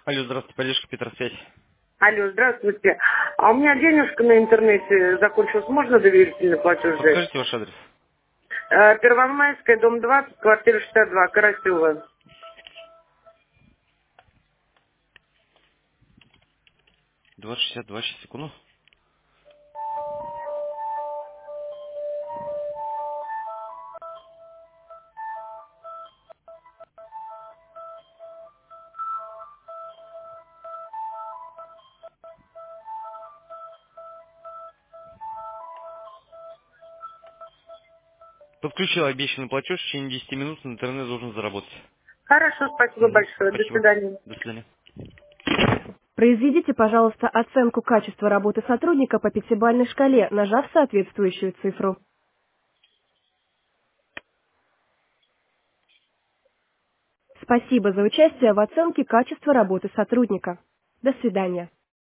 Алло, здравствуйте, поддержка Петросвязь. Алло, здравствуйте. А у меня денежка на интернете закончилась. Можно доверительный платеж взять? Подскажите ваш адрес. Первомайская, дом 20, квартира 62, Карасева. 2062, сейчас, секунду. Подключил обещанный платеж, в течение 10 минут на интернет должен заработать. Хорошо, спасибо Мгм, большое. До спасибо. свидания. До свидания. Произведите, пожалуйста, оценку качества работы сотрудника по пятибалльной шкале, нажав соответствующую цифру. Спасибо за участие в оценке качества работы сотрудника. До свидания.